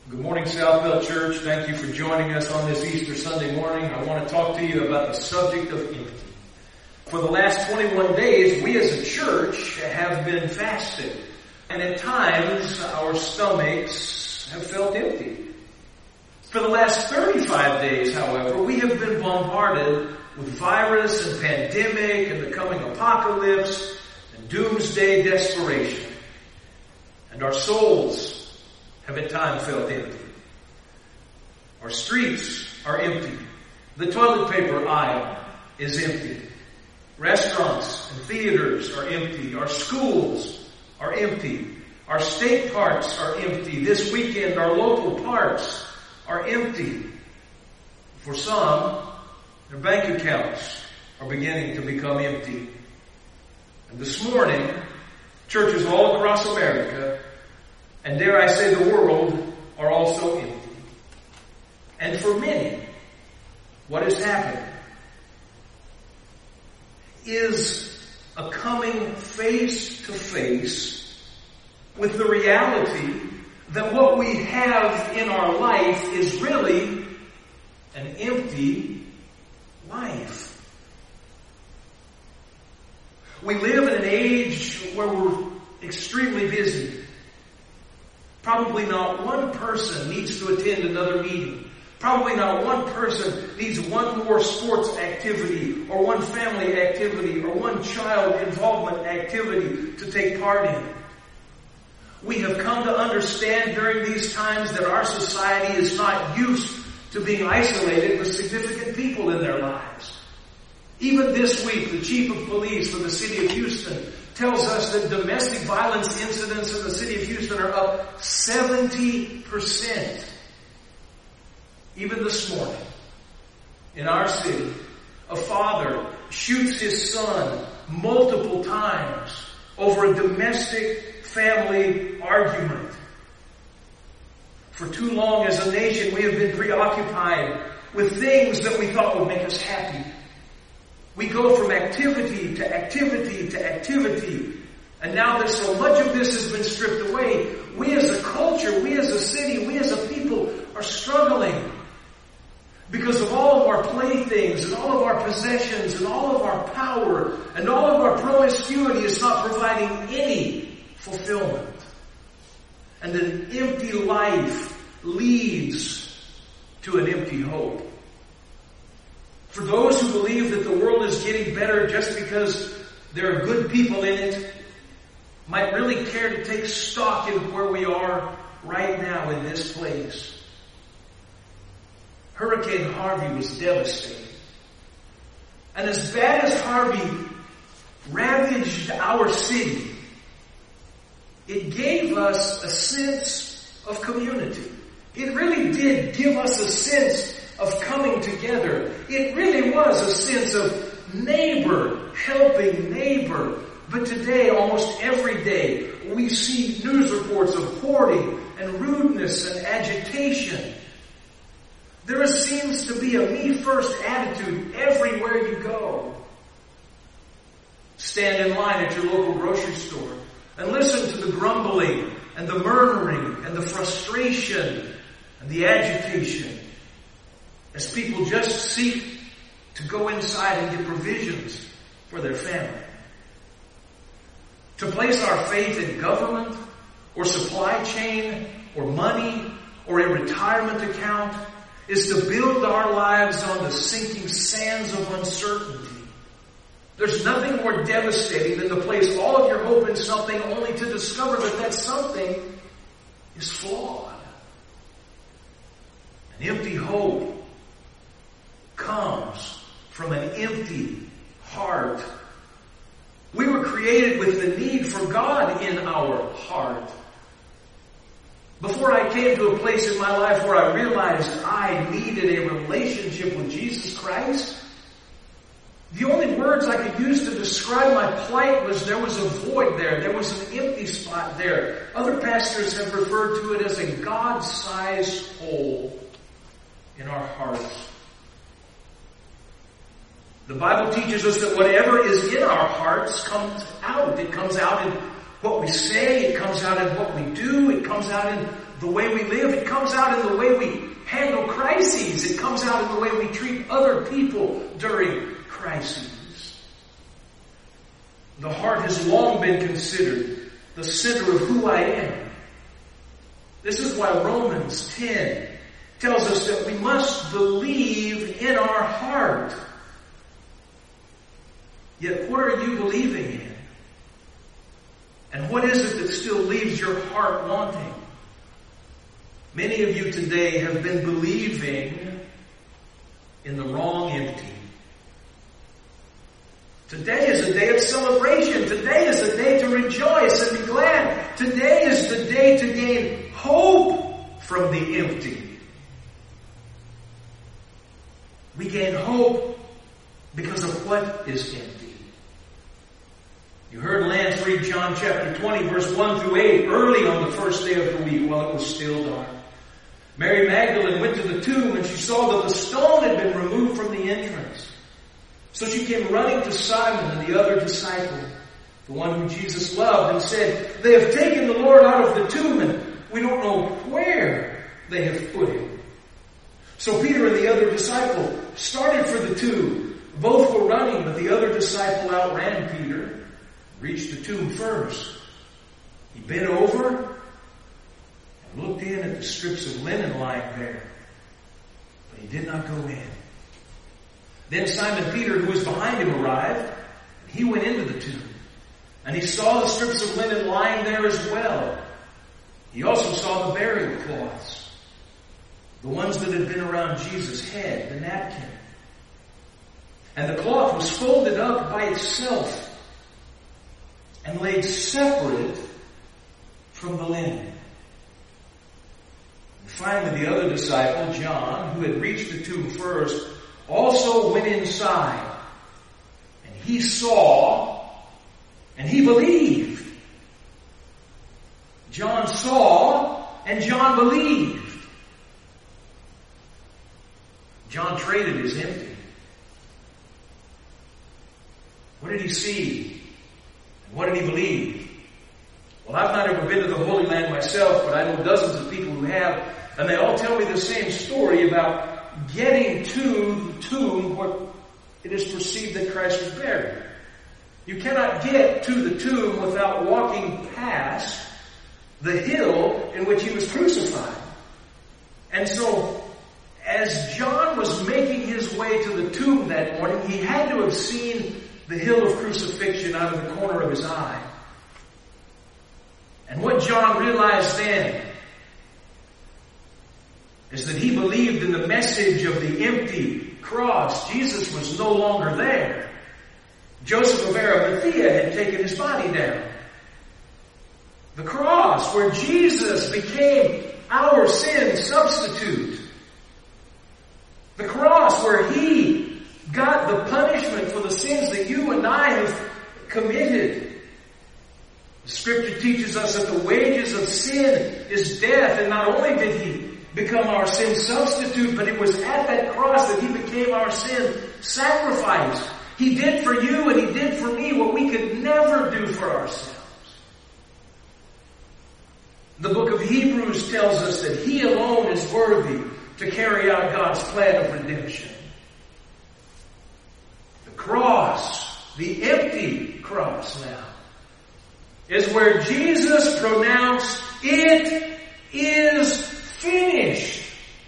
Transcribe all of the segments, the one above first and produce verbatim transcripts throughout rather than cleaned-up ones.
Good morning, Southville Church. Thank you for joining us on this Easter Sunday morning. I want to talk to you about the subject of empty. For the last twenty-one days, we as a church have been fasting. And at times, our stomachs have felt empty. For the last thirty-five days, however, we have been bombarded with virus and pandemic and the coming apocalypse and doomsday desperation. And our souls have at times felt empty. Our streets are empty. The toilet paper aisle is empty. Restaurants and theaters are empty. Our schools are empty. Our state parks are empty. This weekend, our local parks are empty. For some, their bank accounts are beginning to become empty. And this morning, churches all across America, and dare I say the world, are also empty. And for many, what has happened is a coming face to face with the reality that what we have in our life is really an empty life. We live in an age where we're extremely busy. Probably not one person needs to attend another meeting. Probably not one person needs one more sports activity or one family activity or one child involvement activity to take part in. We have come to understand during these times that our society is not used to being isolated with significant people in their lives. Even this week, the chief of police for the city of Houston tells us that domestic violence incidents in the city of Houston are up seventy percent. Even this morning, in our city, a father shoots his son multiple times over a domestic family argument. For too long as a nation, we have been preoccupied with things that we thought would make us happy. We go from activity to activity to activity. And now that so much of this has been stripped away, we as a culture, we as a city, we as a people are struggling. Because of all of our playthings and all of our possessions and all of our power and all of our promiscuity is not providing any fulfillment. And an empty life leads to an empty hope. For those who believe that the world is getting better just because there are good people in it, might really care to take stock in where we are right now in this place. Hurricane Harvey was devastating. And as bad as Harvey ravaged our city, it gave us a sense of community. It really did give us a sense of coming together. It really was a sense of neighbor helping neighbor. But today, almost every day, we see news reports of hoarding and rudeness and agitation. There seems to be a me-first attitude everywhere you go. Stand in line at your local grocery store and listen to the grumbling and the murmuring and the frustration and the agitation as people just seek to go inside and get provisions for their family. To place our faith in government or supply chain or money or a retirement account is to build our lives on the sinking sands of uncertainty. There's nothing more devastating than to place all of your hope in something only to discover that that something is flawed. An empty hope comes from an empty heart. We were created with the need for God in our heart. Before I came to a place in my life where I realized I needed a relationship with Jesus Christ, the only words I could use to describe my plight was there was a void there. There was an empty spot there. Other pastors have referred to it as a God-sized hole in our hearts. The Bible teaches us that whatever is in our hearts comes out. It comes out in what we say. It comes out in what we do. It comes out in the way we live. It comes out in the way we handle crises. It comes out in the way we treat other people during crises. The heart has long been considered the center of who I am. This is why Romans ten tells us that we must believe in our heart. Yet what are you believing in? And what is it that still leaves your heart wanting? Many of you today have been believing in the wrong empty. Today is a day of celebration. Today is a day to rejoice and be glad. Today is the day to gain hope from the empty. We gain hope because of what is empty. You heard Lance read John chapter twenty, verse one through eight, early on the first day of the week while it was still dark. Mary Magdalene went to the tomb and she saw that the stone had been removed from the entrance. So she came running to Simon and the other disciple, the one whom Jesus loved, and said, "They have taken the Lord out of the tomb and we don't know where they have put him." So Peter and the other disciple started for the tomb. Both were running, but the other disciple outran Peter, reached the tomb first. He bent over and looked in at the strips of linen lying there, but he did not go in. Then Simon Peter, who was behind him, arrived, and he went into the tomb. And he saw the strips of linen lying there as well. He also saw the burial cloths, the ones that had been around Jesus' head, the napkin. And the cloth was folded up by itself and laid separate from the linen. And finally, the other disciple, John, who had reached the tomb first, also went inside. And he saw, and he believed. John saw, and John believed. John traded his empty. What did he see? And what did he believe? Well, I've not ever been to the Holy Land myself, but I know dozens of people who have, and they all tell me the same story about getting to the tomb where it is perceived that Christ was buried. You cannot get to the tomb without walking past the hill in which he was crucified. And so, as John was making his way to the tomb that morning, he had to have seen the hill of crucifixion out of the corner of his eye. And what John realized then is that he believed in the message of the empty cross. Jesus was no longer there. Joseph of Arimathea had taken his body down. The cross, where Jesus became our sin substitute. The cross where he got the punishment for the sins that you and I have committed. The Scripture teaches us that the wages of sin is death, and not only did he become our sin substitute, but it was at that cross that he became our sin sacrifice. He did for you and he did for me what we could never do for ourselves. The book of Hebrews tells us that he alone is worthy to carry out God's plan of redemption. The cross, the empty cross now, is where Jesus pronounced, "It is finished."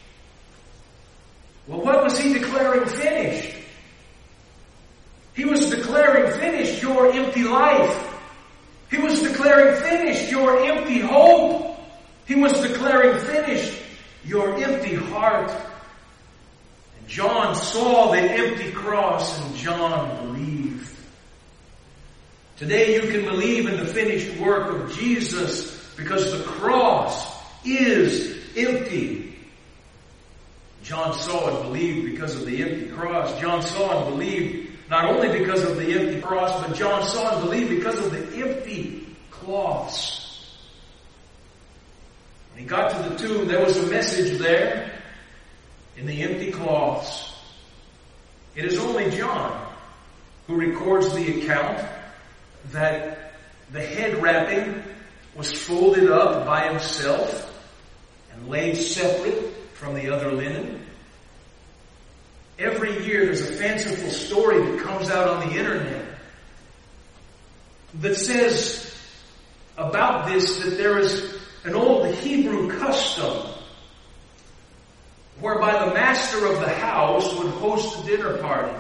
Well, what was he declaring finished? He was declaring finished your empty life. He was declaring finished your empty hope. He was declaring finished your empty heart. And John saw the empty cross, and John believed. Today you can believe in the finished work of Jesus because the cross is empty. John saw and believed because of the empty cross. John saw and believed not only because of the empty cross, but John saw and believed because of the empty cloths. When he got to the tomb, there was a message there in the empty cloths. It is only John who records the account that the head wrapping was folded up by himself and laid separate from the other linen. Every year there's a fanciful story that comes out on the internet that says about this that there is an old Hebrew custom whereby the master of the house would host a dinner party.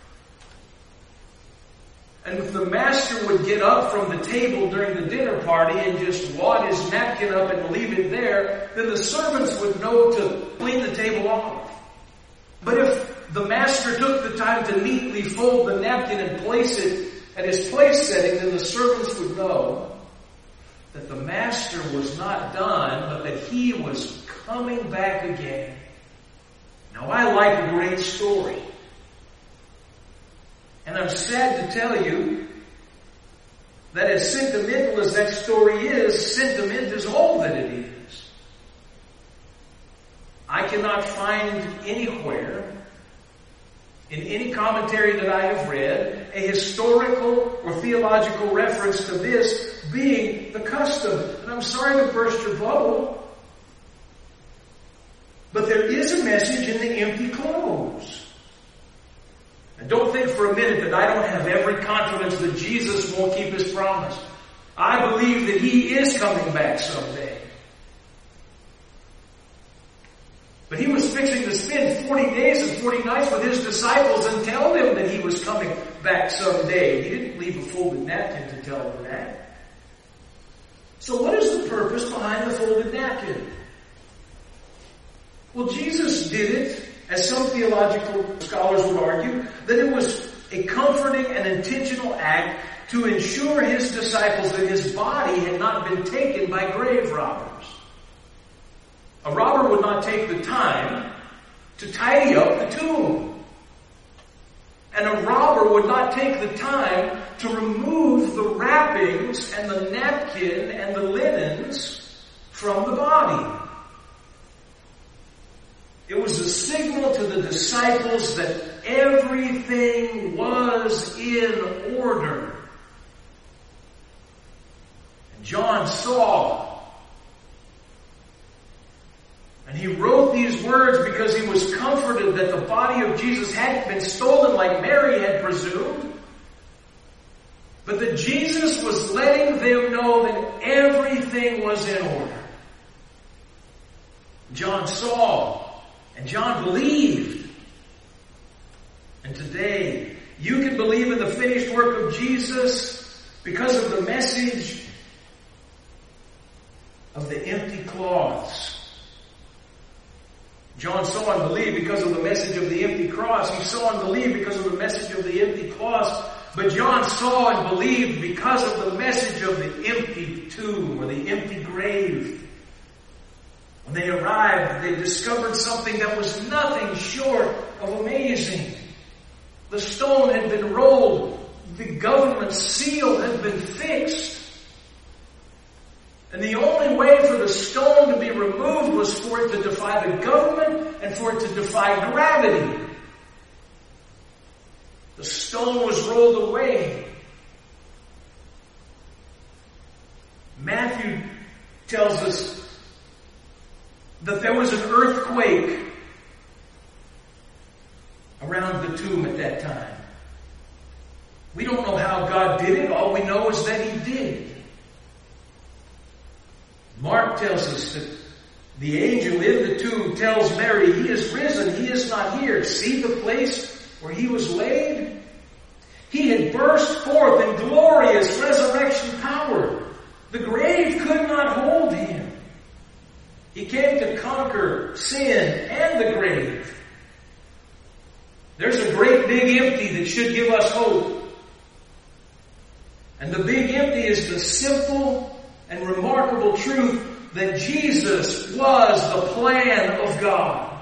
And if the master would get up from the table during the dinner party and just wad his napkin up and leave it there, then the servants would know to clean the table off. But if the master took the time to neatly fold the napkin and place it at his place setting, then the servants would know that the master was not done, but that he was coming back again. Now, I like a great story. And I'm sad to tell you that as sentimental as that story is, sentiment is all that it is. I cannot find anywhere in any commentary that I have read a historical or theological reference to this being the custom. And I'm sorry to burst your bubble, but there is a message in the empty clothes. And don't think for a minute that I don't have every confidence that Jesus won't keep his promise. I believe that he is coming back someday. But he was fixing to spend forty days and forty nights with his disciples and tell them that he was coming back someday. He didn't leave a folded napkin to tell them that. So what is the purpose behind the folded napkin? Well, Jesus did it, as some theological scholars would argue, that it was a comforting and intentional act to ensure his disciples that his body had not been taken by grave robbers. A robber would not take the time to tidy up the tomb. And a robber would not take the time to remove the wrappings and the napkin and the linens from the body. It was a signal to the disciples that everything was in order. And John saw. And he wrote these words because he was comforted that the body of Jesus hadn't been stolen like Mary had presumed, but that Jesus was letting them know that everything was in order. John saw. And John believed. And today, you can believe in the finished work of Jesus because of the message of the empty cloths. John saw and believed because of the message of the empty cross. He saw and believed because of the message of the empty cross. But John saw and believed because of the message of the empty tomb or the empty grave. When they arrived, they discovered something that was nothing short of amazing. The stone had been rolled. The government seal had been fixed. And the only way for the stone to be removed was for it to defy the government and for it to defy gravity. The stone was rolled away. Matthew tells us that there was an earthquake around the tomb at that time. We don't know how God did it. All we know is that he did. Mark tells us that the angel in the tomb tells Mary, he is risen, he is not here. See the place where he was laid? He had burst forth in glorious resurrection power. The grave could not hold him. He came to conquer sin and the grave. There's a great big empty that should give us hope. And the big empty is the simple and remarkable truth that Jesus was the plan of God.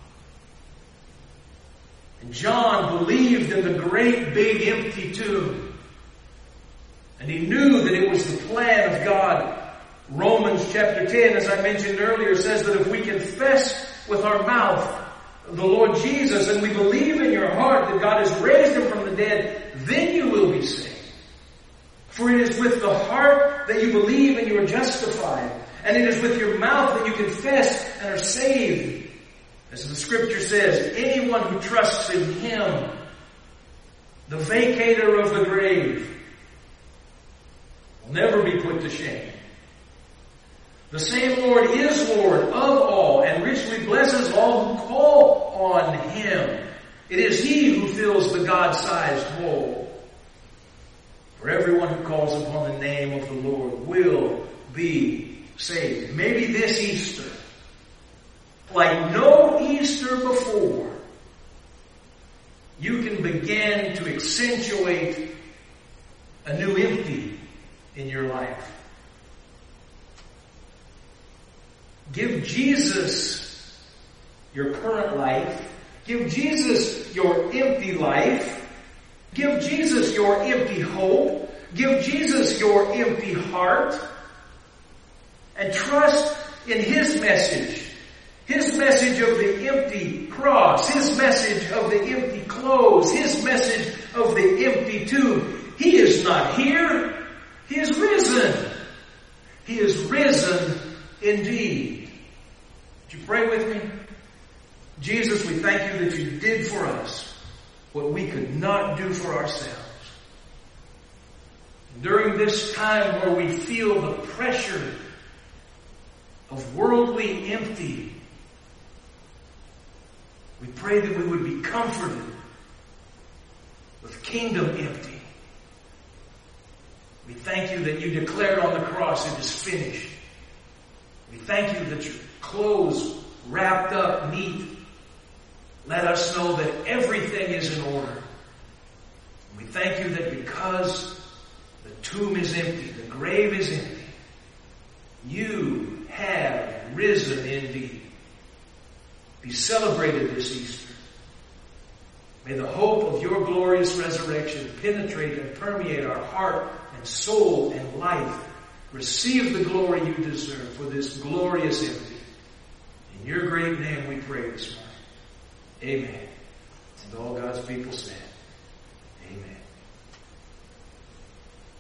And John believed in the great big empty tomb. And he knew that it was the plan of God. Romans chapter ten, as I mentioned earlier, says that if we confess with our mouth the Lord Jesus and we believe in your heart that God has raised him from the dead, then you will be saved. For it is with the heart that you believe and you are justified. And it is with your mouth that you confess and are saved. As the scripture says, anyone who trusts in him, the vacator of the grave, will never be put to shame. The same Lord is Lord of all and richly blesses all who call on him. It is he who fills the God-sized hole. For everyone who calls upon the name of the Lord will be saved. Maybe this Easter, like no Easter before, you can begin to accentuate a new empty in your life. Give Jesus your current life. Give Jesus your empty life. Give Jesus your empty hope. Give Jesus your empty heart. And trust in his message. His message of the empty cross. His message of the empty clothes. His message of the empty tomb. He is not here. He is risen. He is risen indeed. Would you pray with me? Jesus, we thank you that you did for us what we could not do for ourselves. During this time where we feel the pressure of worldly empty, we pray that we would be comforted with kingdom empty. We thank you that you declared on the cross it is finished. We thank you that your clothes wrapped up neat let us know that everything is in order. We thank you that because the tomb is empty, the grave is empty, you have risen indeed. Be celebrated this Easter. May the hope of your glorious resurrection penetrate and permeate our heart and soul and life. Receive the glory you deserve for this glorious empty. In your great name we pray this morning. Amen. And all God's people said, amen.